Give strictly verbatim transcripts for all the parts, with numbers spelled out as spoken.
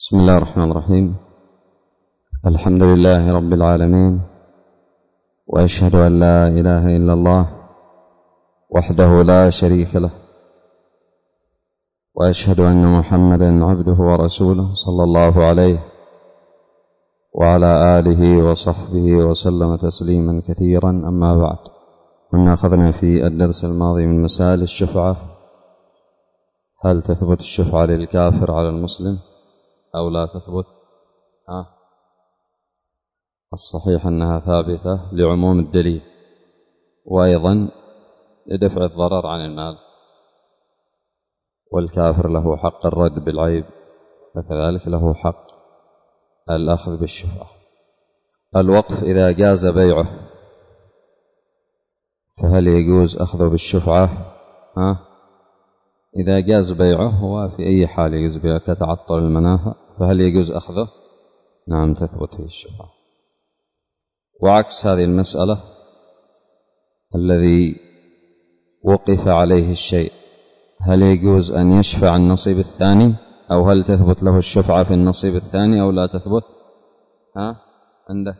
بسم الله الرحمن الرحيم. الحمد لله رب العالمين، وأشهد أن لا إله إلا الله وحده لا شريك له، وأشهد أن محمدا عبده ورسوله صلى الله عليه وعلى آله وصحبه وسلم تسليما كثيرا. أما بعد، كنا أخذنا في الدرس الماضي من مسائل الشفعة: هل تثبت الشفعة للكافر على المسلم أو لا تثبت؟ آه. الصحيح أنها ثابتة لعموم الدليل، وأيضا لدفع الضرر عن المال، والكافر له حق الرد بالعيب، فكذلك له حق الأخذ بالشفعة. الوقف إذا جاز بيعه فهل يجوز أخذه بالشفعة؟ ها؟ إذا جاز بيعه هو في أي حال يجوز بيعه كتعطل المنافع، فهل يجوز أخذه؟ نعم، تثبت فيه الشفعة. وعكس هذه المسألة الذي وقف عليه الشيء، هل يجوز أن يشفع النصيب الثاني، أو هل تثبت له الشفعة في النصيب الثاني أو لا تثبت؟ ها؟ عنده؟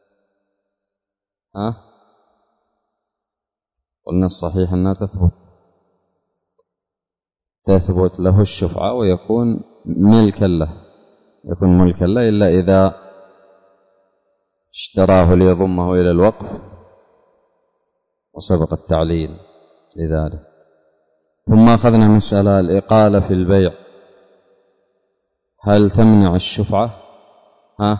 ها؟ قلنا الصحيح أنها تثبت تثبت له الشفعة، ويكون ملكا له يكون ملكا له إلا إذا اشتراه ليضمه إلى الوقف وسبق التعليل لذلك. ثم أخذنا مسألة الإقالة في البيع، هل تمنع الشفعة؟ ها؟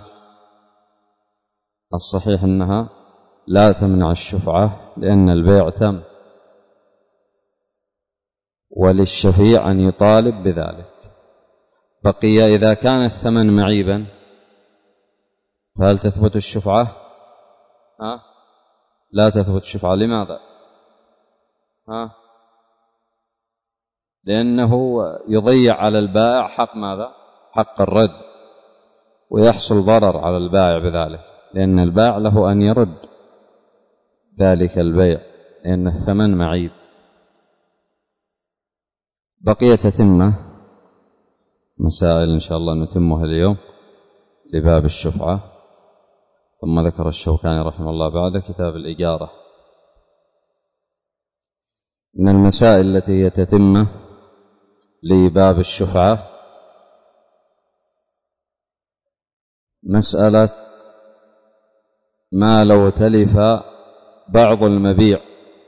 الصحيح أنها لا تمنع الشفعة، لأن البيع تم، وللشفيع أن يطالب بذلك. بقي إذا كان الثمن معيبا فهل تثبت الشفعة؟ ها؟ لا تثبت الشفعة. لماذا؟ ها؟ لأنه يضيع على البائع حق ماذا؟ حق الرد، ويحصل ضرر على البائع بذلك، لأن البائع له أن يرد ذلك البيع لأن الثمن معيب. بقية تتمة مسائل إن شاء الله نتمها اليوم لباب الشفعة. ثم ذكر الشوكاني رحمه الله بعد كتاب الإجارة. من المسائل التي هي تتمة لباب الشفعة مسألة ما لو تلف بعض المبيع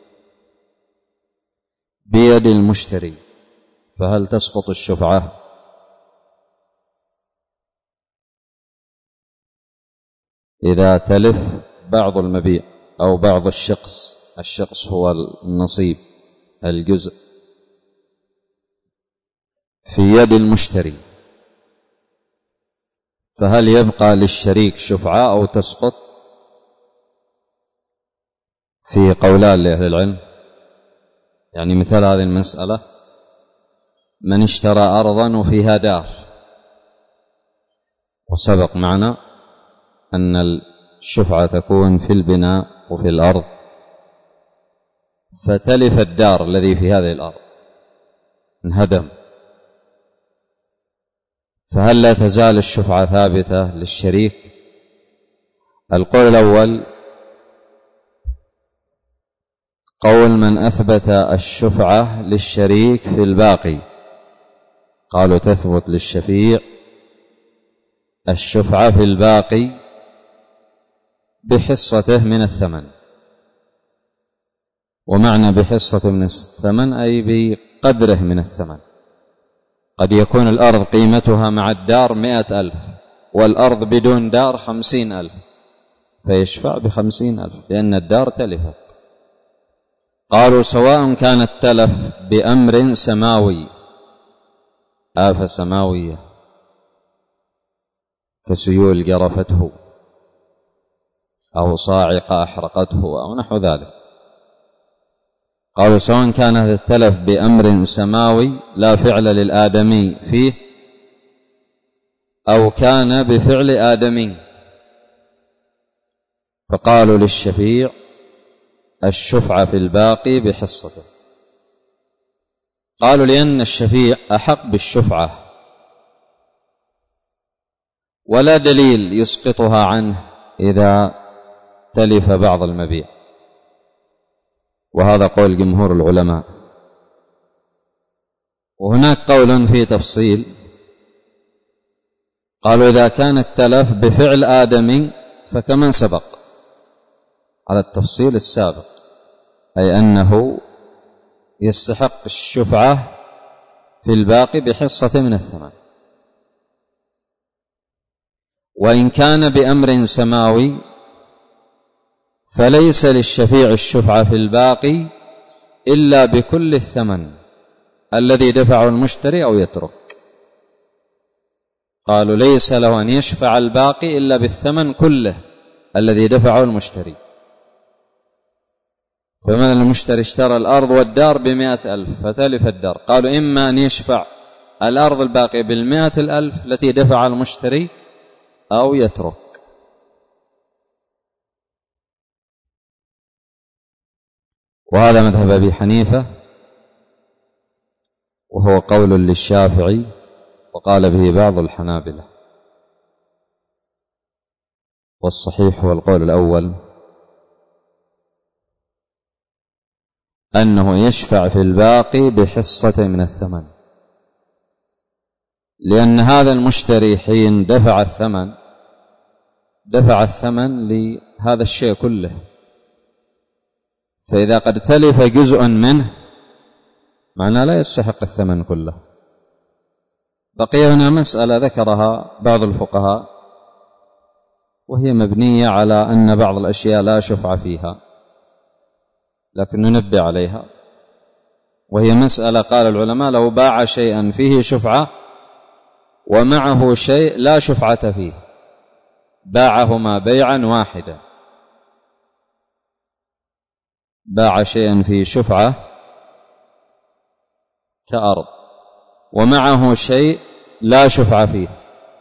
بيد المشتري فهل تسقط الشفعة؟ إذا تلف بعض المبيع أو بعض الشقص، الشقص هو النصيب، الجزء، في يد المشتري، فهل يبقى للشريك شفعة أو تسقط؟ في قولان لأهل العلم. يعني مثال هذه المسألة: من اشترى أرضا وفيها دار، وسبق معنا أن الشفعة تكون في البناء وفي الأرض، فتلف الدار الذي في هذه الأرض، انهدم، فهل لا تزال الشفعة ثابتة للشريك؟ القول الأول قول من أثبت الشفعة للشريك في الباقي، قالوا تثبت للشفيع الشفعة في الباقي بحصته من الثمن. ومعنى بحصته من الثمن أي بقدره من الثمن. قد يكون الأرض قيمتها مع الدار مئة ألف، والأرض بدون دار خمسين ألف، فيشفع بخمسين ألف لأن الدار تلفت. قالوا سواء كان التلف بأمر سماوي، آفة سماوية كسيول جرفته أو صاعقة أحرقته أو نحو ذلك، قالوا سواء كان هذا التلف بأمر سماوي لا فعل للآدمي فيه، أو كان بفعل آدمي، فقالوا للشفيع الشفعة في الباقي بحصته. قالوا لأن الشفيع أحق بالشفعة ولا دليل يسقطها عنه إذا تلف بعض المبيع، وهذا قول جمهور العلماء. وهناك قول فيه تفصيل، قالوا إذا كان التلف بفعل آدمي فكما سبق على التفصيل السابق، أي أنه يستحق الشفعة في الباقي بحصة من الثمن. وإن كان بأمر سماوي فليس للشفيع الشفعة في الباقي إلا بكل الثمن الذي دفعه المشتري أو يترك. قالوا ليس له أن يشفع الباقي إلا بالثمن كله الذي دفعه المشتري. فمثلا المشتري اشترى الأرض والدار بمائة ألف فتلف الدار، قالوا إما أن يشفع الأرض الباقية بالمائة الألف التي دفع المشتري أو يترك. وهذا مذهب أبي حنيفة، وهو قول للشافعي، وقال به بعض الحنابلة. والصحيح هو القول الأول، أنه يشفع في الباقي بحصة من الثمن، لأن هذا المشتري حين دفع الثمن دفع الثمن لهذا الشيء كله، فإذا قد تلف جزء منه معناه لا يستحق الثمن كله. بقي هنا مسألة ذكرها بعض الفقهاء، وهي مبنية على أن بعض الأشياء لا شفعة فيها، لكن ننبه عليها. وهي مسألة قال العلماء لو باع شيئا فيه شفعة ومعه شيء لا شفعة فيه، باعهما بيعا واحدا، باع شيئا فيه شفعة كأرض ومعه شيء لا شفعة فيه،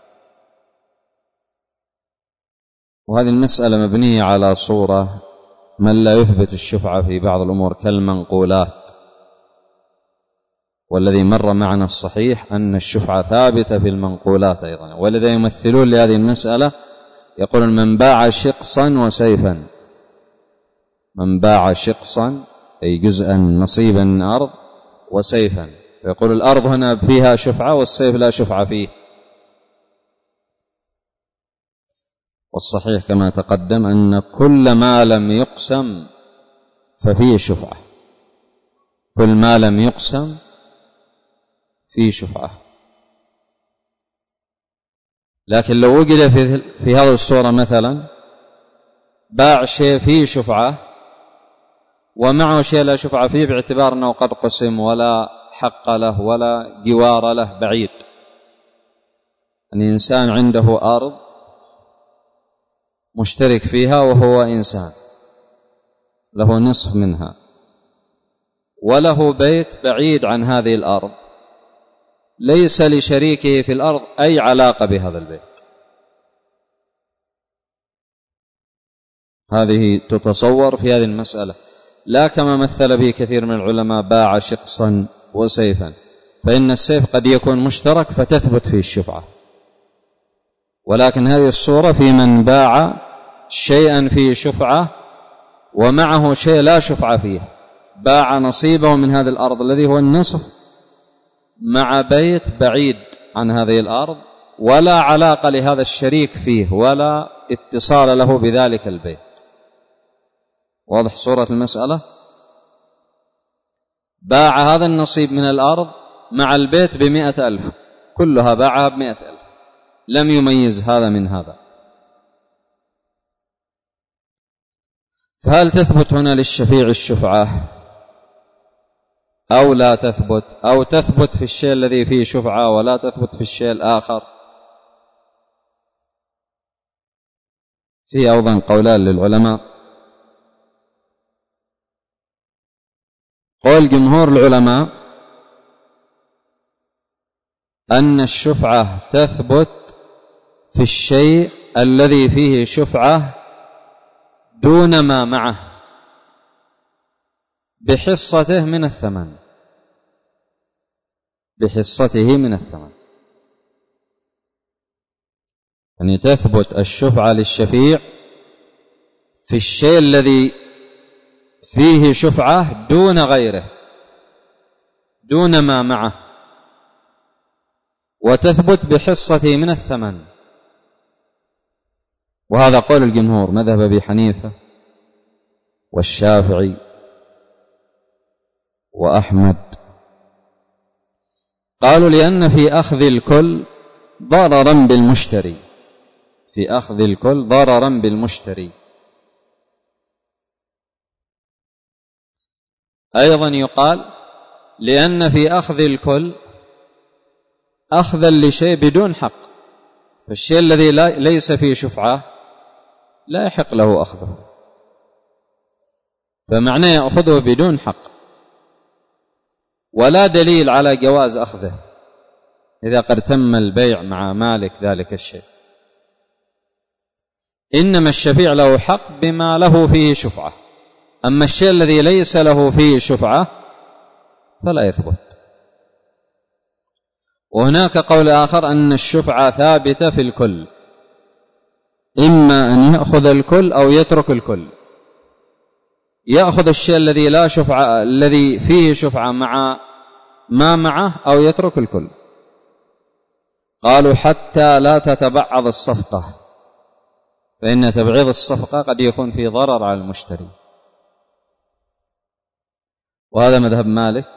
وهذه المسألة مبنية على صورة من لا يثبت الشفعة في بعض الأمور كالمنقولات، والذي مر معنا الصحيح أن الشفعة ثابتة في المنقولات أيضا. ولذا يمثلون لهذه المسألة يقولون من باع شقصا وسيفا، من باع شقصا أي جزءا نصيبا من أرض وسيفا، فيقول الأرض هنا فيها شفعة والسيف لا شفعة فيه. والصحيح كما تقدم أن كل ما لم يقسم ففيه شفعة، كل ما لم يقسم فيه شفعة. لكن لو وجد في, في هذه الصورة مثلا باع شيء فيه شفعة ومعه شيء لا شفعة فيه باعتبار أنه قد قسم ولا حق له ولا جوار له بعيد، أن إنسان عنده أرض مشترك فيها وهو إنسان له نصف منها، وله بيت بعيد عن هذه الأرض ليس لشريكه في الأرض أي علاقة بهذا البيت. هذه تتصور في هذه المسألة، لا كما مثل به كثير من العلماء باع شقصا وسيفا، فإن السيف قد يكون مشترك فتثبت فيه الشفعة، ولكن هذه الصورة في من باع شيئا فيه شفعة ومعه شيء لا شفعة فيه، باع نصيبه من هذه الأرض الذي هو النصف مع بيت بعيد عن هذه الأرض ولا علاقة لهذا الشريك فيه ولا اتصال له بذلك البيت. واضح صورة المسألة؟ باع هذا النصيب من الأرض مع البيت بمئة ألف، كلها باعها بمئة ألف، لم يميز هذا من هذا. فهل تثبت هنا للشفيع الشفعة أو لا تثبت، أو تثبت في الشيء الذي فيه شفعة ولا تثبت في الشيء الآخر؟ في أيضا قولان للعلماء. قول جمهور العلماء أن الشفعة تثبت في الشيء الذي فيه شفعة دون ما معه بحصته من الثمن، بحصته من الثمن. يعني تثبت الشفعة للشفيع في الشيء الذي فيه شفعة دون غيره، دون ما معه، وتثبت بحصته من الثمن. وهذا قول الجمهور، مذهب أبي حنيفة والشافعي وأحمد. قالوا لأن في أخذ الكل ضررا بالمشتري، في أخذ الكل ضررا بالمشتري. أيضا يقال لأن في أخذ الكل أخذا لشيء بدون حق، فالشيء الذي ليس فيه شفعة لا يحق له أخذه، فمعناه يأخذه بدون حق، ولا دليل على جواز أخذه إذا قد تم البيع مع مالك ذلك الشيء. إنما الشفيع له حق بما له فيه شفعة، أما الشيء الذي ليس له فيه شفعة فلا يثبت. وهناك قول آخر أن الشفعة ثابتة في الكل، إما أن يأخذ الكل أو يترك الكل، يأخذ الشيء الذي لا شفعة الذي فيه شفعة مع ما معه أو يترك الكل. قالوا حتى لا تتبعض الصفقة، فإن تبعيض الصفقة قد يكون فيه ضرر على المشتري. وهذا مذهب مالك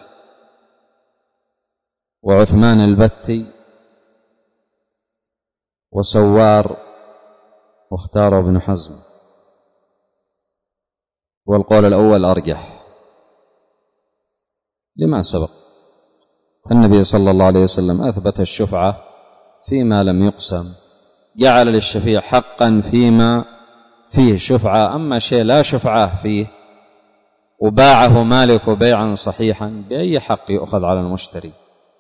وعثمان البتي وسوار، واختاره ابن حزم، والقول الأول أرجح لما سبق. النبي صلى الله عليه وسلم أثبت الشفعة فيما لم يقسم، جعل للشفيع حقا فيما فيه شفعة، أما شيء لا شفعة فيه وباعه مالك بيعا صحيحا بأي حق يؤخذ على المشتري.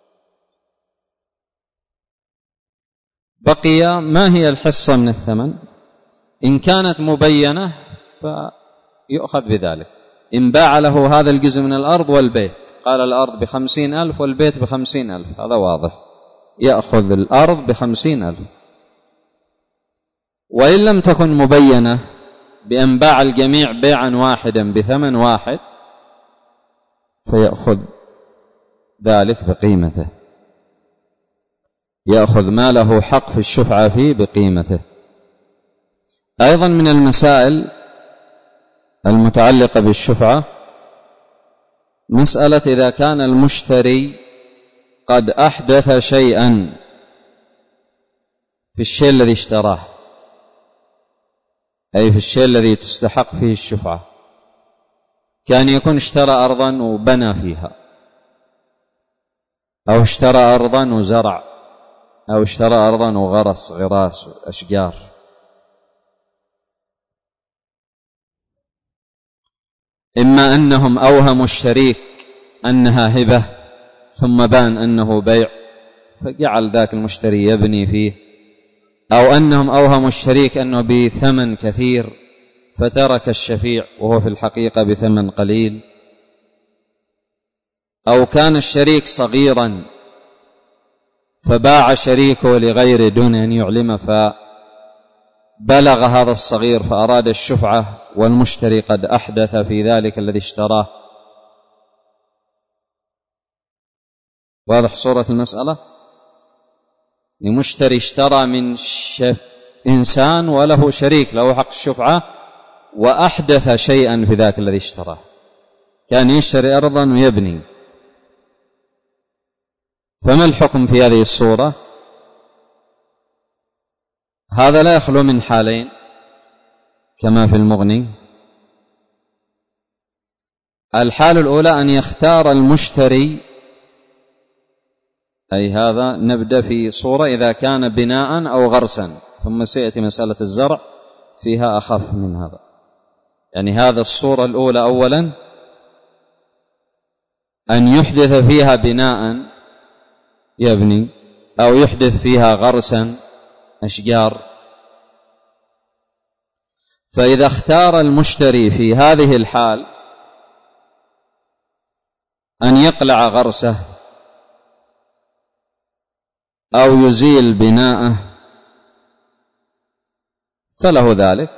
بقي ما هي الحصة من الثمن؟ إن كانت مبينة فيؤخذ بذلك. إن باع له هذا الجزء من الأرض والبيت، قال الأرض بخمسين ألف والبيت بخمسين ألف، هذا واضح، يأخذ الأرض بخمسين ألف. وإن لم تكن مبينة بأن باع الجميع بيعا واحدا بثمن واحد فيأخذ ذلك بقيمته، يأخذ ما له حق في الشفعة فيه بقيمته. أيضا من المسائل المتعلقة بالشفعة مسألة إذا كان المشتري قد أحدث شيئا في الشيء الذي اشتراه، أي في الشيء الذي تستحق فيه الشفعة، كان يكون اشترى أرضا وبنى فيها، أو اشترى أرضا وزرع، أو اشترى أرضا وغرس غراس وأشجار. إما أنهم أوهموا الشريك أنها هبة ثم بان أنه بيع فجعل ذاك المشتري يبني فيه، أو أنهم أوهموا الشريك أنه بثمن كثير فترك الشفيع وهو في الحقيقة بثمن قليل، أو كان الشريك صغيرا فباع شريكه لغيره دون أن يعلم، فبلغ هذا الصغير فأراد الشفعة والمشتري قد أحدث في ذلك الذي اشتراه. واضح صورة المسألة؟ المشتري اشترى من إنسان وله شريك له حق الشفعة وأحدث شيئا في ذاك الذي اشتراه، كان يشتري أرضا ويبني، فما الحكم في هذه الصورة؟ هذا لا يخلو من حالين كما في المغني. الحال الأولى أن يختار المشتري، أي هذا نبدأ في صورة إذا كان بناء أو غرسا، ثم سيأتي مسألة الزرع فيها أخف من هذا. يعني هذا الصورة الأولى أولا أن يحدث فيها بناء يبني، أو يحدث فيها غرسا أشجار. فإذا اختار المشتري في هذه الحال أن يقلع غرسه أو يزيل بناءه فله ذلك،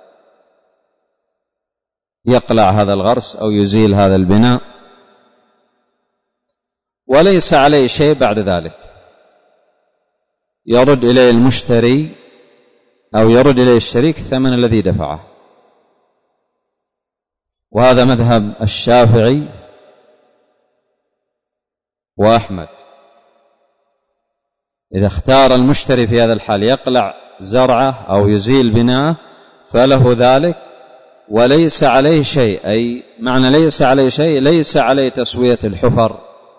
يقلع هذا الغرس أو يزيل هذا البناء، وليس عليه شيء بعد ذلك، يرد إليه المشتري أو يرد إليه الشريك الثمن الذي دفعه. وهذا مذهب الشافعي وأحمد. إذا اختار المشتري في هذا الحال يقلع زرعه أو يزيل بناءه فله ذلك، وليس عليه شيء، أي معنى ليس عليه شيء ليس عليه تسوية الحفر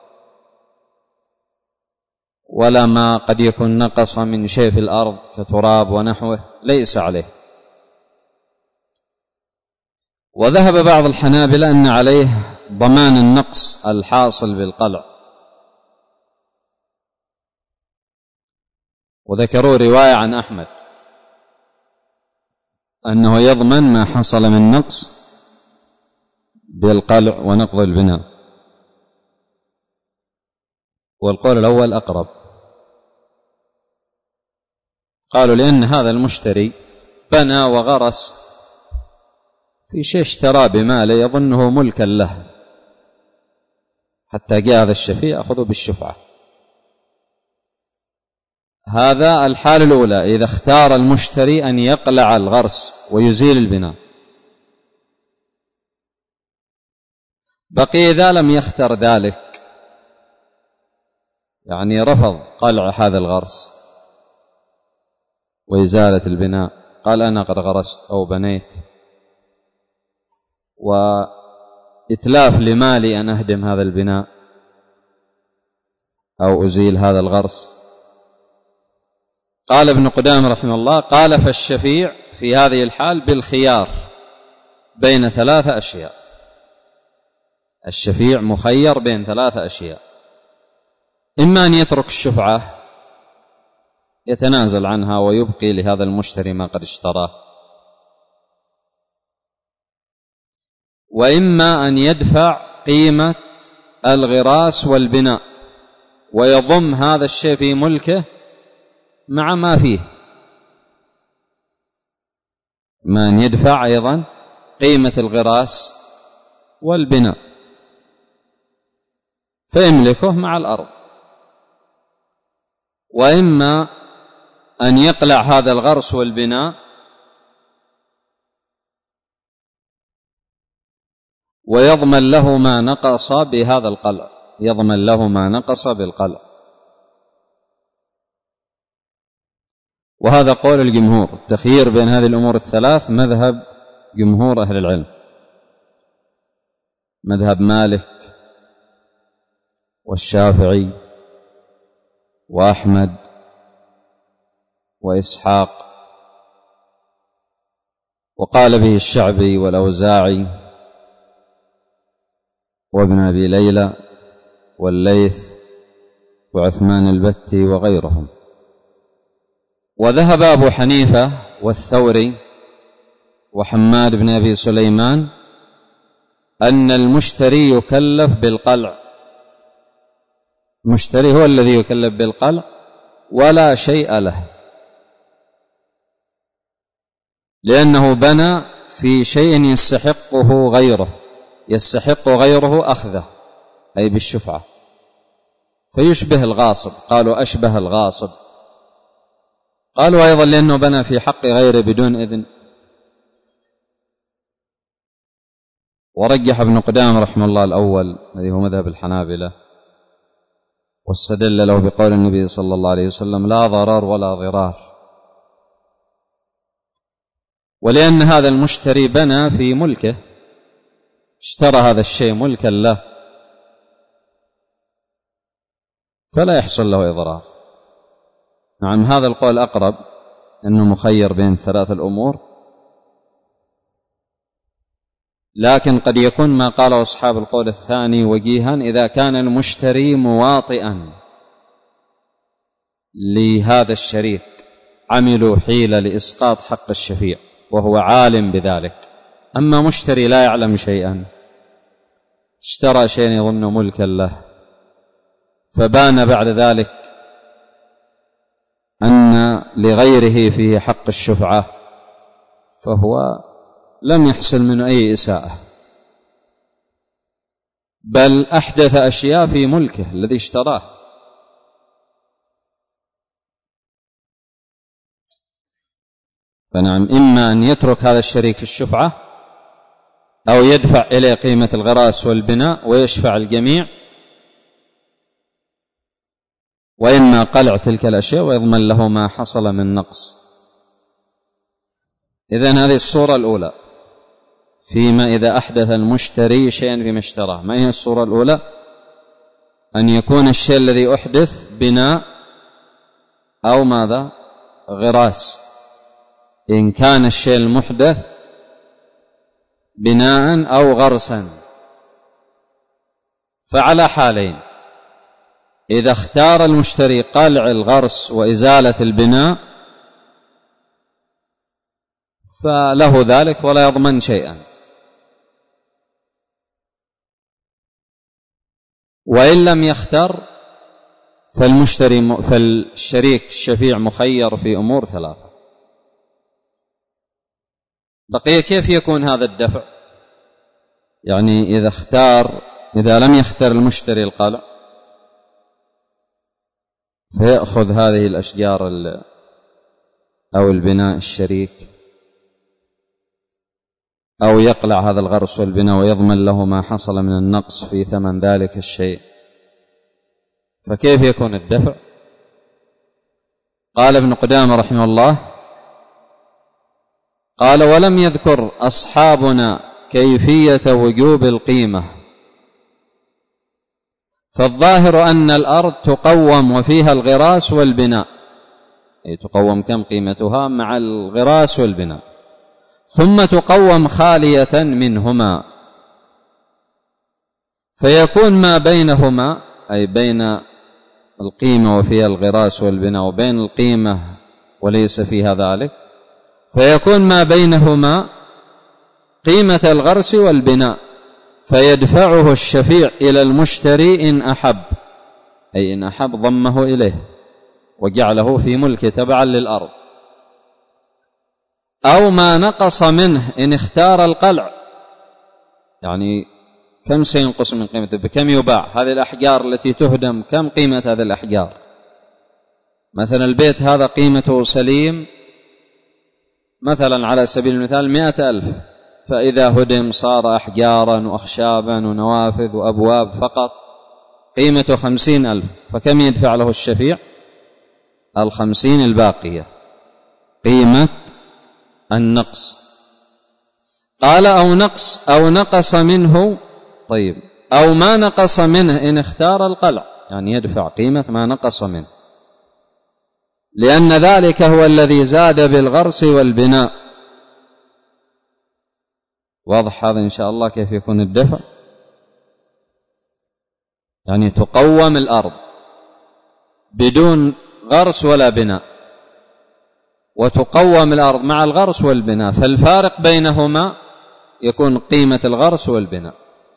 ولا ما قد يكون نقص من شيء في الأرض كتراب ونحوه، ليس عليه. وذهب بعض الحنابلة أن عليه ضمان النقص الحاصل بالقلع، وذكروا رواية عن أحمد أنه يضمن ما حصل من نقص بالقلع ونقض البناء، والقول الأول أقرب. قالوا لأن هذا المشتري بنى وغرس في شيء اشترى بماله يظنه ملكا له، حتى جاء هذا الشفيع أخذه بالشفعة. هذا الحال الأولى إذا اختار المشتري أن يقلع الغرس ويزيل البناء. بقي إذا لم يختر ذلك، يعني رفض قلع هذا الغرس وإزالة البناء، قال أنا قد غرست أو بنيت وإتلاف لمالي أن أهدم هذا البناء أو أزيل هذا الغرس. قال ابن قدامة رحمه الله قال فالشفيع في هذه الحال بالخيار بين ثلاثة أشياء. الشفيع مخير بين ثلاثة أشياء: إما أن يترك الشفعة يتنازل عنها ويبقي لهذا المشتري ما قد اشتراه، وإما أن يدفع قيمة الغراس والبناء ويضم هذا الشيء في ملكه مع ما فيه، ما أن يدفع أيضا قيمة الغراس والبناء فيملكه مع الأرض، وإما أن يقلع هذا الغرس والبناء ويضمن له ما نقص بهذا القلع، يضمن له ما نقص بالقلع. وهذا قول الجمهور. التخيير بين هذه الأمور الثلاث مذهب جمهور أهل العلم، مذهب مالك والشافعي وأحمد وإسحاق، وقال به الشعبي والأوزاعي وابن أبي ليلى والليث وعثمان البتي وغيرهم. وذهب أبو حنيفة والثوري وحماد بن أبي سليمان أن المشتري يكلف بالقلع، المشتري هو الذي يكلف بالقلع ولا شيء له، لأنه بنى في شيء يستحقه غيره، يستحق غيره أخذه أي بالشفعة، فيشبه الغاصب. قالوا أشبه الغاصب. قالوا أيضا لأنه بنى في حق غيره بدون إذن. ورجح ابن قدامة رحمه الله الأول الذي هو مذهب الحنابلة، واستدل له بقول النبي صلى الله عليه وسلم لا ضرر ولا ضرار، ولأن هذا المشتري بنى في ملكه، اشترى هذا الشيء ملكا له، فلا يحصل له إضرار. نعم هذا القول أقرب، أنه مخير بين ثلاث الأمور، لكن قد يكون ما قاله أصحاب القول الثاني وجيها إذا كان المشتري مواطئا لهذا الشريك، عملوا حيلة لإسقاط حق الشفيع وهو عالم بذلك. أما مشتري لا يعلم شيئا، اشترى شيئا يظن ملكا له، فبان بعد ذلك أن لغيره فيه حق الشفعة فهو لم يحصل منه أي إساءة، بل أحدث أشياء في ملكه الذي اشتراه. فنعم، إما أن يترك هذا الشريك الشفعة أو يدفع إليه قيمة الغراس والبناء ويشفع الجميع، وإما قلع تلك الأشياء ويضمن له ما حصل من نقص. إذن هذه الصورة الأولى فيما إذا أحدث المشتري شيئا فيما اشتراه. ما هي الصورة الأولى؟ أن يكون الشيء الذي أحدث بناء أو ماذا؟ غراس. إن كان الشيء المحدث بناء أو غرسا فعلى حالين: إذا اختار المشتري قلع الغرس وإزالة البناء فله ذلك ولا يضمن شيئا، وإن لم يختر فالمشتري فالشريك الشفيع مخير في أمور ثلاثة. بقي كيف يكون هذا الدفع؟ يعني إذا اختار إذا لم يختر المشتري القلع فيأخذ هذه الأشجار أو البناء الشريك، أو يقلع هذا الغرس والبناء ويضمن له ما حصل من النقص في ثمن ذلك الشيء. فكيف يكون الدفع؟ قال ابن قدامة رحمه الله: قال: ولم يذكر أصحابنا كيفية وجوب القيمة، فالظاهر أن الأرض تقوم وفيها الغراس والبناء، أي تقوم كم قيمتها مع الغراس والبناء، ثم تقوم خالية منهما، فيكون ما بينهما أي بين القيمة وفيها الغراس والبناء وبين القيمة وليس فيها ذلك، فيكون ما بينهما قيمة الغرس والبناء، فيدفعه الشفيع إلى المشتري إن أحب، أي إن أحب ضمه إليه وجعله في ملكه تبعا للأرض، أو ما نقص منه إن اختار القلع. يعني كم سينقص من قيمته؟ بكم يباع؟ هذه الأحجار التي تهدم كم قيمة هذه الأحجار؟ مثلا البيت هذا قيمته سليم مثلا على سبيل المثال مئة ألف، فإذا هدم صار أحجارا وأخشابا ونوافذ وأبواب فقط قيمته خمسين ألف، فكم يدفع له الشفيع؟ الخمسين الباقية قيمة النقص. قال: أو نقص أو نقص منه، طيب، أو ما نقص منه إن اختار القلع، يعني يدفع قيمة ما نقص منه، لأن ذلك هو الذي زاد بالغرس والبناء. واضح هذا إن شاء الله كيف يكون الدفع؟ يعني تقوم الأرض بدون غرس ولا بناء، وتقوم الأرض مع الغرس والبناء، فالفارق بينهما يكون قيمة الغرس والبناء.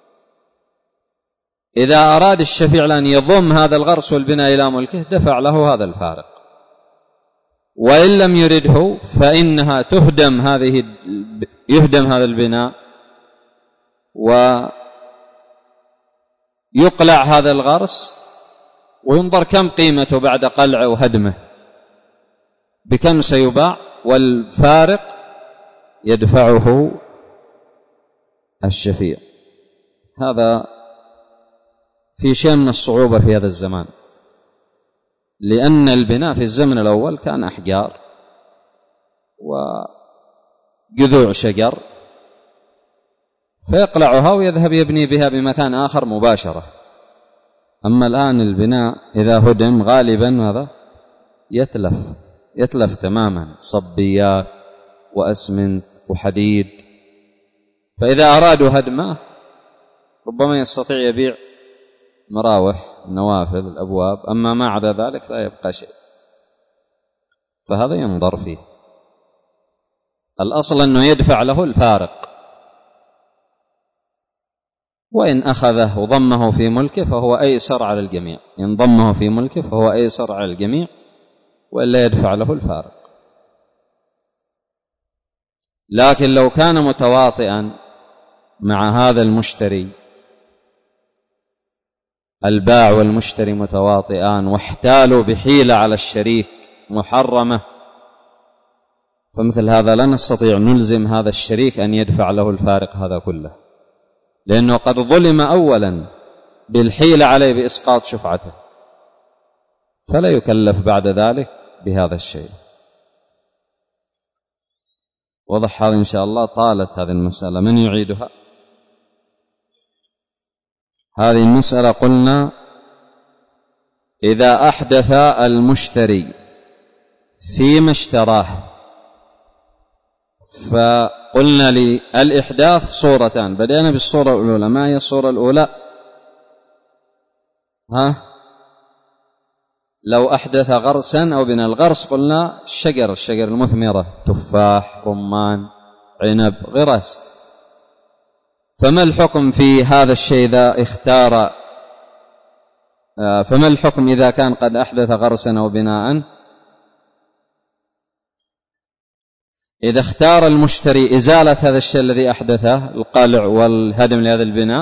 إذا أراد الشفيع أن يضم هذا الغرس والبناء إلى ملكه دفع له هذا الفارق، وإن لم يرده فإنها تهدم هذه يهدم هذا البناء ويقلع هذا الغرس، وينظر كم قيمته بعد قلعه وهدمه، بكم سيباع، والفارق يدفعه الشفيع. هذا في شيء من الصعوبة في هذا الزمان، لأن البناء في الزمن الأول كان أحجار وجذوع شجر، فيقلعها ويذهب يبني بها بمكان آخر مباشرة. أما الآن البناء إذا هدم غالبا ماذا؟ يتلف يتلف تماما، صبيات وأسمنت وحديد، فإذا أرادوا هدمه ربما يستطيع يبيع مراوح النوافذ الأبواب، أما ما عدا ذلك لا يبقى شيء، فهذا ينظر فيه. الأصل أنه يدفع له الفارق، وإن أخذه وضمه في ملكه فهو أيسر على الجميع، إن ضمه في ملكه فهو أيسر على الجميع، وإلا يدفع له الفارق. لكن لو كان متواطئا مع هذا المشتري، البائع والمشتري متواطئان واحتالوا بحيلة على الشريك محرمة، فمثل هذا لا نستطيع نلزم هذا الشريك أن يدفع له الفارق هذا كله، لأنه قد ظلم أولا بالحيلة عليه بإسقاط شفعته، فلا يكلف بعد ذلك بهذا الشيء. وضح هذا إن شاء الله؟ طالت هذه المسألة، من يعيدها؟ هذه المسألة قلنا إذا أحدث المشتري فيما اشتراه، فقلنا للإحداث صورتان، بدأنا بالصورة الأولى. ما هي الصورة الأولى؟ ها لو أحدث غرسا أو بناء. الغرس قلنا الشجر الشجر المثمرة، تفاح، رمان، عنب، غرس. فما الحكم في هذا الشيء إذا اختار فما الحكم إذا كان قد أحدث غرسا أو بناء؟ إذا اختار المشتري إزالة هذا الشيء الذي أحدثه، القلع والهدم لهذا البناء،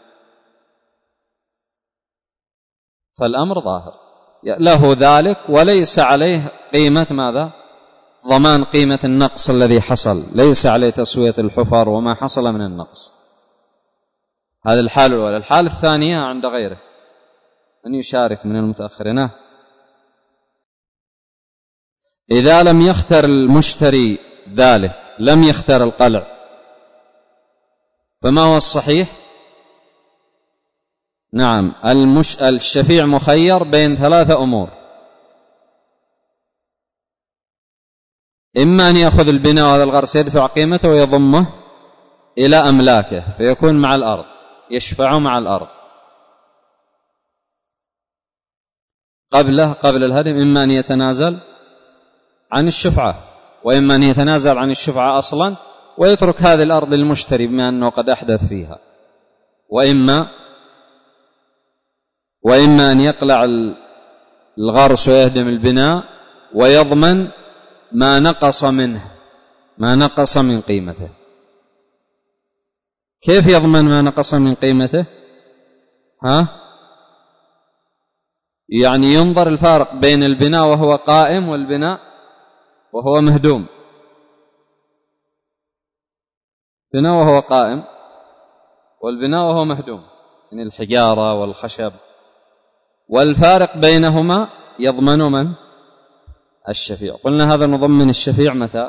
فالأمر ظاهر له ذلك، وليس عليه قيمة ماذا؟ ضمان قيمة النقص الذي حصل، ليس عليه تسوية الحفر وما حصل من النقص. هذا الحال الأولى. الحال الثانية عند غيره، من يشارك من المتأخرين؟ إذا لم يختر المشتري ذلك، لم يختر القلع، فما هو الصحيح؟ نعم، المش... الشفيع مخير بين ثلاثة أمور: إما أن يأخذ البناء وهذا الغرس يدفع قيمته ويضمه إلى أملاكه فيكون مع الأرض، يشفع مع الأرض قبله قبل الهدم، إما أن يتنازل عن الشفعة، وإما أن يتنازل عن الشفعة أصلا ويترك هذه الأرض للمشتري بما أنه قد أحدث فيها، وإما وإما أن يقلع الغرس ويهدم البناء ويضمن ما نقص منه ما نقص من قيمته. كيف يضمن ما نقص من قيمته؟ ها يعني ينظر الفارق بين البناء وهو قائم والبناء وهو مهدوم. بناء وهو قائم والبناء وهو مهدوم من الحجارة والخشب، والفارق بينهما يضمن من؟ الشفيع. قلنا هذا نضمن الشفيع متى؟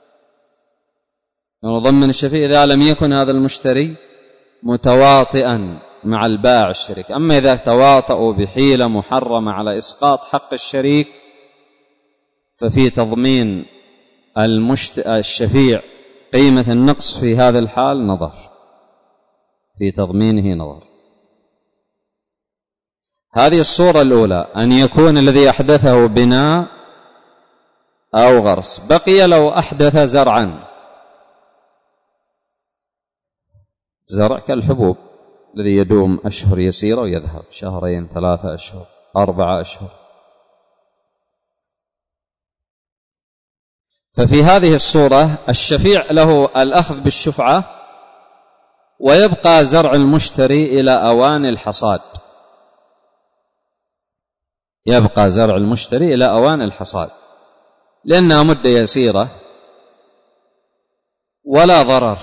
نضمن الشفيع إذا لم يكن هذا المشتري متواطئا مع البائع الشريك. أما إذا تواطؤوا بحيلة محرمة على إسقاط حق الشريك ففي تضمين المشت... الشفيع قيمة النقص في هذا الحال نظر، في تضمينه نظر. هذه الصورة الأولى، أن يكون الذي أحدثه بناء أو غرس. بقي لو أحدث زرعا، زرع كالحبوب الذي يدوم أشهر يسيرة ويذهب، شهرين، ثلاثة أشهر، أربعة أشهر. ففي هذه الصورة الشفيع له الأخذ بالشفعة، ويبقى زرع المشتري إلى أوان الحصاد، يبقى زرع المشتري إلى أوان الحصاد، لأنها مدة يسيرة ولا ضرر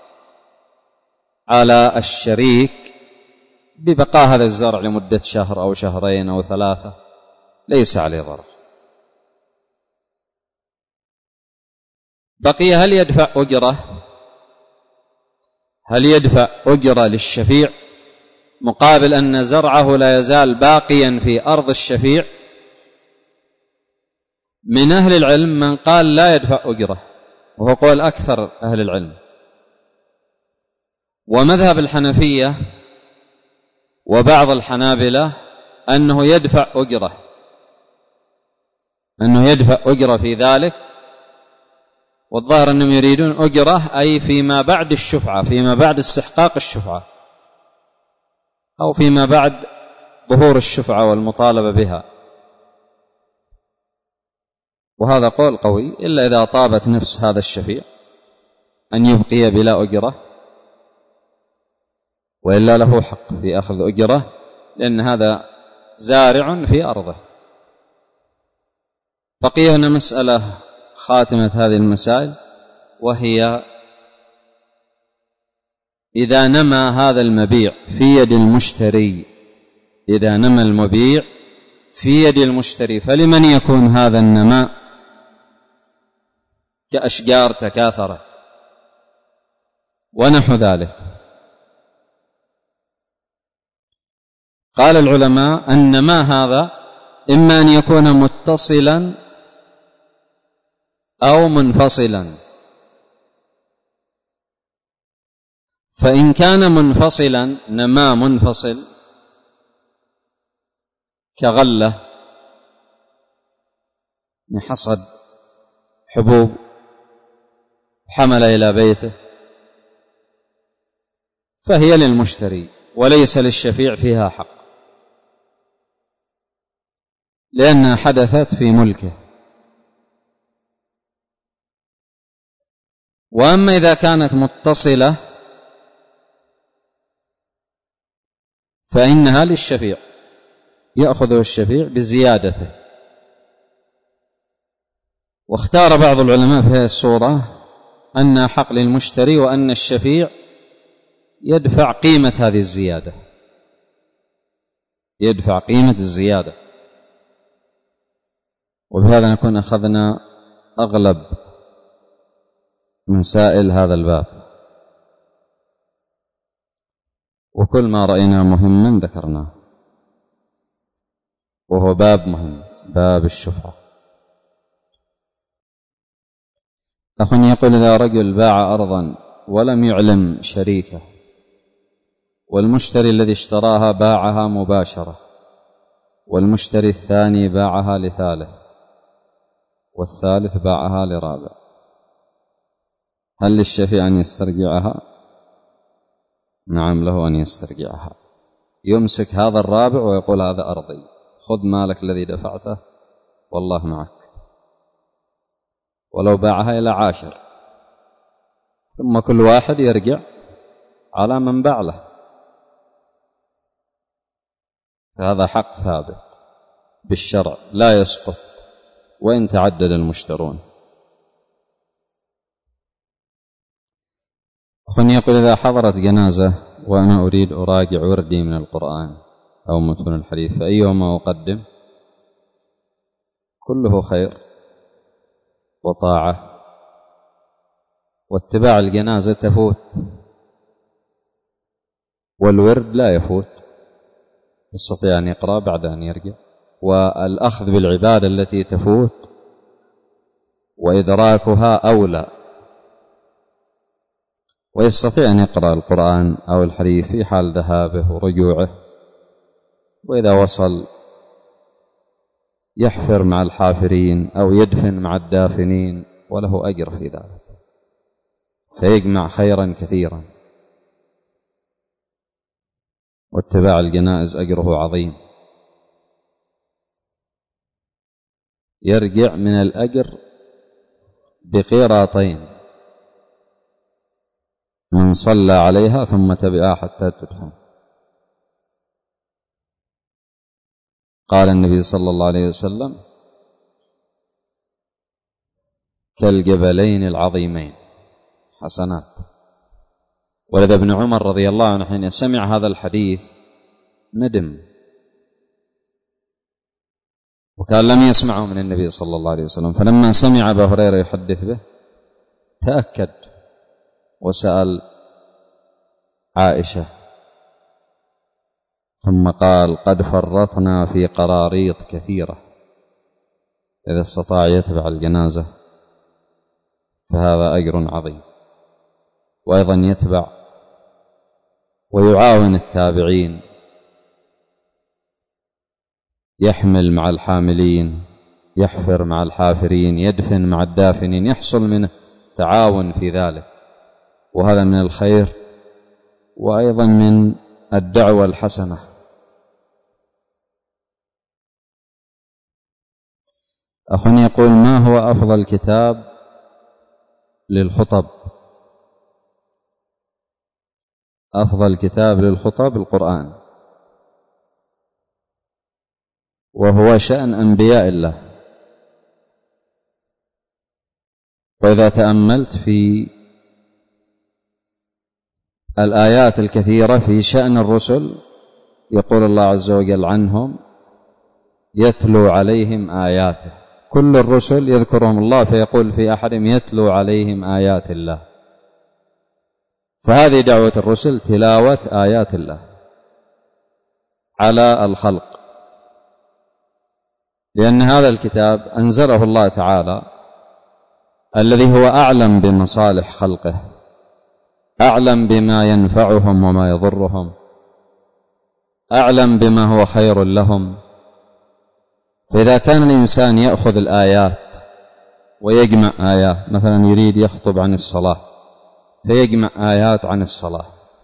على الشريك ببقاء هذا الزرع لمدة شهر أو شهرين أو ثلاثة، ليس عليه ضرر. بقي هل يدفع أجرة؟ هل يدفع أجرة للشفيع مقابل أن زرعه لا يزال باقيا في أرض الشفيع؟ من أهل العلم من قال لا يدفع أجرة، وهو قول أكثر أهل العلم. ومذهب الحنفية وبعض الحنابلة أنه يدفع أجرة، أنه يدفع أجرة في ذلك. والظاهر أنهم يريدون أجرة أي فيما بعد الشفعة، فيما بعد استحقاق الشفعة، أو فيما بعد ظهور الشفعة والمطالبة بها. وهذا قول قوي إلا إذا طابت نفس هذا الشفيع أن يبقي بلا أجرة، وإلا له حق في أخذ أجرة، لأن هذا زارع في أرضه. بقي هنا مسألة خاتمة هذه المسائل، وهي إذا نمى هذا المبيع في يد المشتري، إذا نمى المبيع في يد المشتري فلمن يكون هذا النماء؟ كأشجار تكاثرت ونحو ذلك. قال العلماء النماء هذا إما أن يكون متصلا أو منفصلا، فإن كان منفصلا نماء منفصل كغلة من حصد حبوب حمل إلى بيته، فهي للمشتري وليس للشفيع فيها حق، لأنها حدثت في ملكه. وأما إذا كانت متصلة فإنها للشفيع، يأخذه الشفيع بزيادته. واختار بعض العلماء في هذه الصورة أنها حق للمشتري، وأن الشفيع يدفع قيمة هذه الزيادة، يدفع قيمة الزيادة. وبهذا نكون أخذنا أغلب مسائل هذا الباب، وكل ما رأينا مهما ذكرناه، وهو باب مهم، باب الشفعة. أخ يقول إذا رجل باع أرضا ولم يعلم شريكه، والمشتري الذي اشتراها باعها مباشرة، والمشتري الثاني باعها لثالث، والثالث باعها لرابع، هل للشفيع أن يسترجعها؟ نعم، له أن يسترجعها، يمسك هذا الرابع ويقول هذا أرضي، خذ مالك الذي دفعته والله معك، ولو باعها إلى عاشر، ثم كل واحد يرجع على من باع له، فهذا حق ثابت بالشرع لا يسقط وإن تعدد المشترون. أخواني يقول إذا حضرت جنازة وأنا أريد أراجع وردي من القرآن أو متون الحديث فأيهما أقدم؟ كله خير وطاعة، واتباع الجنازة تفوت والورد لا يفوت، يستطيع أن يقرأ بعد أن يرجع، والأخذ بالعبادة التي تفوت وإدراكها أولى، ويستطيع أن يقرأ القرآن أو الحديث في حال ذهابه ورجوعه، وإذا وصل يحفر مع الحافرين أو يدفن مع الدافنين وله أجر في ذلك، فيجمع خيرا كثيرا. واتباع الجنائز أجره عظيم، يرجع من الأجر بقيراطين من صلى عليها ثم تبعها حتى تدفن. قال النبي صلى الله عليه وسلم كالجبلين العظيمين حسنات. ولذا ابن عمر رضي الله عنه حين سمع هذا الحديث ندم، وكان لم يسمعه من النبي صلى الله عليه وسلم، فلما سمع أبا هريرة يحدث به تأكد وسأل عائشة، ثم قال قد فرطنا في قراريط كثيرة. إذا استطاع يتبع الجنازة فهذا أجر عظيم، وأيضا يتبع ويعاون التابعين، يحمل مع الحاملين، يحفر مع الحافرين، يدفن مع الدافنين، يحصل منه تعاون في ذلك، وهذا من الخير وأيضا من الدعوة الحسنة. أخ يقول ما هو أفضل كتاب للخطب أفضل كتاب للخطب القرآن، وهو شأن أنبياء الله. وإذا تأملت في الآيات الكثيرة في شأن الرسل يقول الله عز وجل عنهم: يتلو عليهم آياته. كل الرسل يذكرهم الله فيقول في أحدهم: يتلو عليهم آيات الله. فهذه دعوة الرسل، تلاوة آيات الله على الخلق، لأن هذا الكتاب أنزله الله تعالى الذي هو أعلم بمصالح خلقه، أعلم بما ينفعهم وما يضرهم، أعلم بما هو خير لهم. فإذا كان الإنسان يأخذ الآيات ويجمع آيات، مثلا يريد يخطب عن الصلاة فيجمع آيات عن الصلاة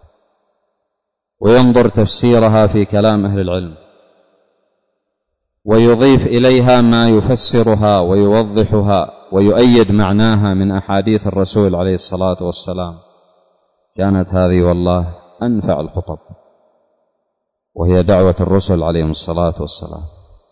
وينظر تفسيرها في كلام أهل العلم ويضيف إليها ما يفسرها ويوضحها ويؤيد معناها من أحاديث الرسول عليه الصلاة والسلام، كانت هذه والله أنفع الخطب، وهي دعوة الرسل عليهم الصلاة والسلام.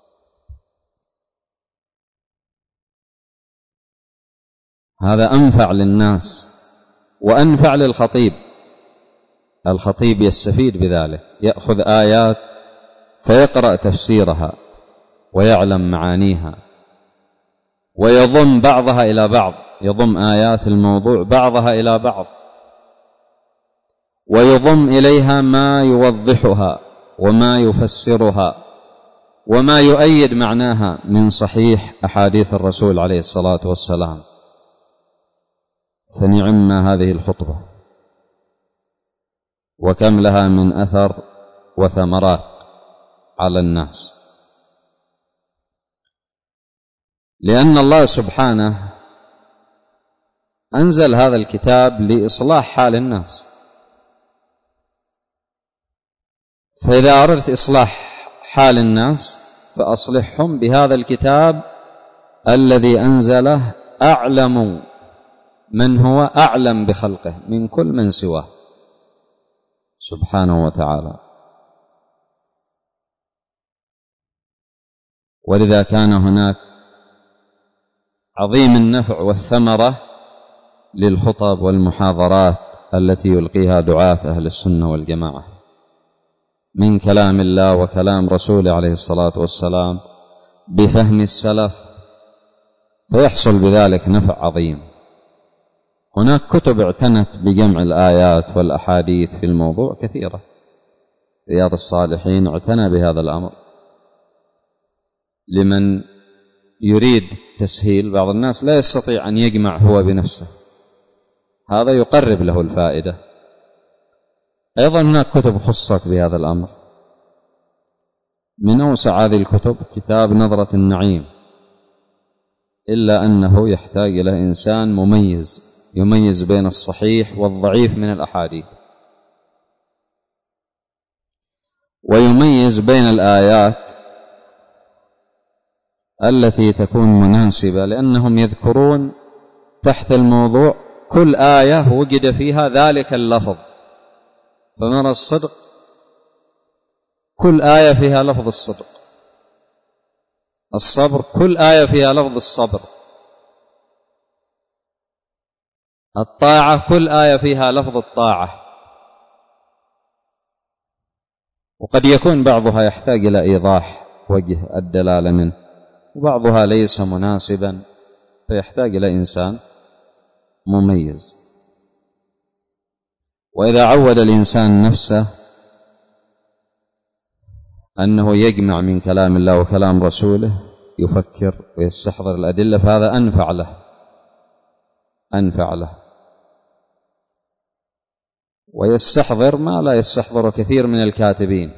هذا أنفع للناس وأنفع للخطيب. الخطيب يستفيد بذلك، يأخذ آيات فيقرأ تفسيرها ويعلم معانيها ويضم بعضها إلى بعض، يضم آيات الموضوع بعضها إلى بعض ويضم إليها ما يوضحها وما يفسرها وما يؤيد معناها من صحيح أحاديث الرسول عليه الصلاة والسلام. فنعم هذه الخطبة، وكم لها من أثر وثمرات على الناس، لأن الله سبحانه أنزل هذا الكتاب لإصلاح حال الناس. فإذا أردت إصلاح حال الناس فأصلحهم بهذا الكتاب الذي أنزله أعلم من هو أعلم بخلقه من كل من سواه سبحانه وتعالى. ولذا كان هناك عظيم النفع والثمرة للخطب والمحاضرات التي يلقيها دعاة أهل السنة والجماعة من كلام الله وكلام رسوله عليه الصلاة والسلام بفهم السلف، فيحصل بذلك نفع عظيم. هناك كتب اعتنت بجمع الآيات والأحاديث في الموضوع كثيرة، رياض الصالحين اعتنى بهذا الأمر لمن يريد تسهيل. بعض الناس لا يستطيع أن يجمع هو بنفسه، هذا يقرب له الفائدة. أيضا هناك كتب خصت بهذا الأمر، من أوسع هذه الكتب كتاب نظرة النعيم، إلا أنه يحتاج إلى إنسان مميز يميز بين الصحيح والضعيف من الأحاديث، ويميز بين الآيات التي تكون مناسبة، لأنهم يذكرون تحت الموضوع كل آية وجد فيها ذلك اللفظ. فمن الصدق كل آية فيها لفظ الصدق، الصبر كل آية فيها لفظ الصبر، الطاعة كل آية فيها لفظ الطاعة. وقد يكون بعضها يحتاج إلى إيضاح وجه الدلالة منه، وبعضها ليس مناسبا فيحتاج إلى إنسان مميز. وإذا عود الإنسان نفسه أنه يجمع من كلام الله وكلام رسوله، يفكر ويستحضر الأدلة، فهذا أنفع له أنفع له ويستحضر ما لا يستحضر كثير من الكاتبين.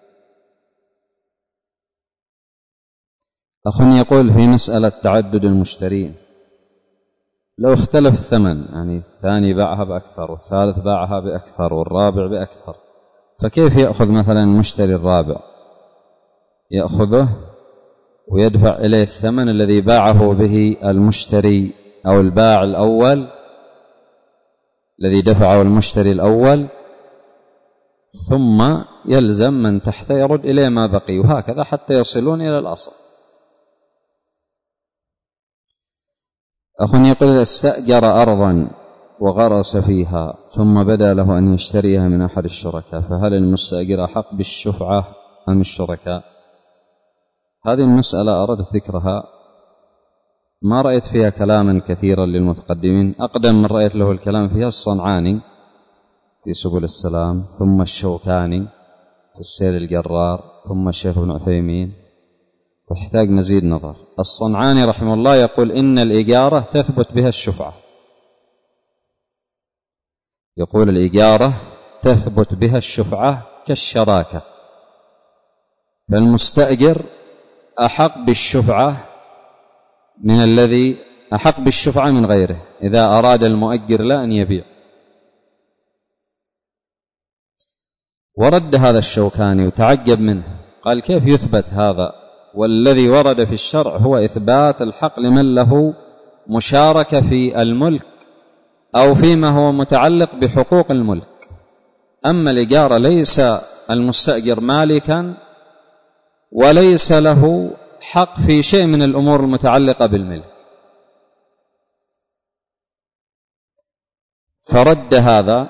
أخ يقول في مسألة تعدد المشترين، لو اختلف الثمن، يعني الثاني باعها بأكثر والثالث باعها بأكثر والرابع بأكثر، فكيف يأخذ مثلا المشتري الرابع؟ يأخذه ويدفع إليه الثمن الذي باعه به المشتري أو البائع الأول، الذي دفعه المشتري الأول، ثم يلزم من تحته يرد إليه ما بقي، وهكذا حتى يصلون إلى الأصل. أخ يقول: إذا استأجر أرضا وغرس فيها ثم بدا له أن يشتريها من أحد الشركاء، فهل المستأجر أحق بالشفعة أم الشركاء؟ هذه المسألة أردت ذكرها، ما رأيت فيها كلاما كثيرا للمتقدمين. أقدم من رأيت له الكلام فيها الصنعاني في سبل السلام، ثم الشوكاني في السير الجرار، ثم الشيخ ابن عثيمين، واحتاج مزيد نظر. الصنعاني رحمه الله يقول إن الإجارة تثبت بها الشفعة، يقول الإجارة تثبت بها الشفعة كالشراكة، فالمستأجر أحق بالشفعة من الذي أحق بالشفعة من غيره إذا أراد المؤجر لا أن يبيع. ورد هذا الشوكاني وتعجب منه، قال: كيف يثبت هذا والذي ورد في الشرع هو إثبات الحق لمن له مشاركة في الملك أو فيما هو متعلق بحقوق الملك، أما الإجارة ليس المستأجر مالكا وليس له حق في شيء من الأمور المتعلقة بالملك. فرد هذا،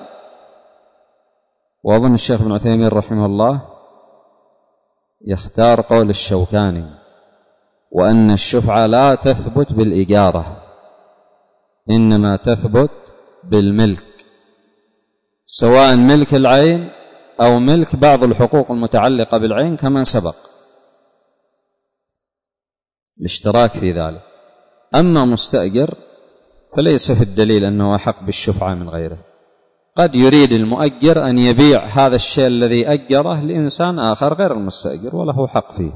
وأظن الشيخ ابن عثيمين رحمه الله يختار قول الشوكاني، وأن الشفعة لا تثبت بالإجارة إنما تثبت بالملك، سواء ملك العين أو ملك بعض الحقوق المتعلقة بالعين كما سبق الاشتراك في ذلك. أما مستأجر فليس في الدليل أنه أحق بالشفعة من غيره. قد يريد المؤجر أن يبيع هذا الشيء الذي أجره لإنسان آخر غير المستأجر وله حق فيه،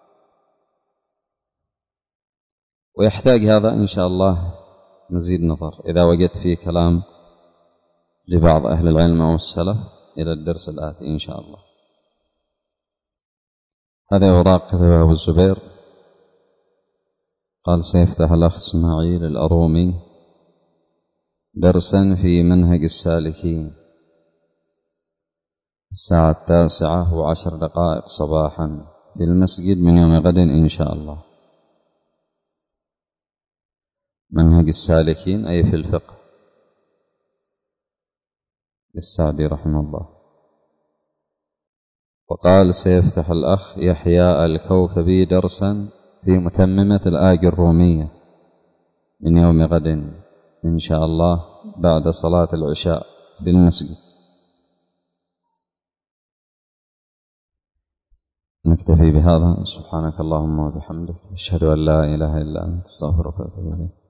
ويحتاج هذا إن شاء الله مزيد نظر إذا وجدت فيه كلام لبعض أهل العلم أو السلف إلى الدرس الآتي إن شاء الله. هذا أوراق كتبها أبو الزبير، قال سيفتح الأخ إسماعيل الأرومي درسا في منهج السالكين الساعة التاسعة وعشر دقائق صباحا في المسجد من يوم غد إن شاء الله. منهج السالكين أي في الفقه للسعدي رحمه الله. وقال سيفتح الأخ يحيى الكوكبي درسا في متممة الآج الرومية من يوم غد إن شاء الله بعد صلاة العشاء في المسجد. نكتفي بهذا. سبحانك اللهم وبحمدك، أشهد أن لا إله إلا أنت، أستغفرك وأتوب إليك.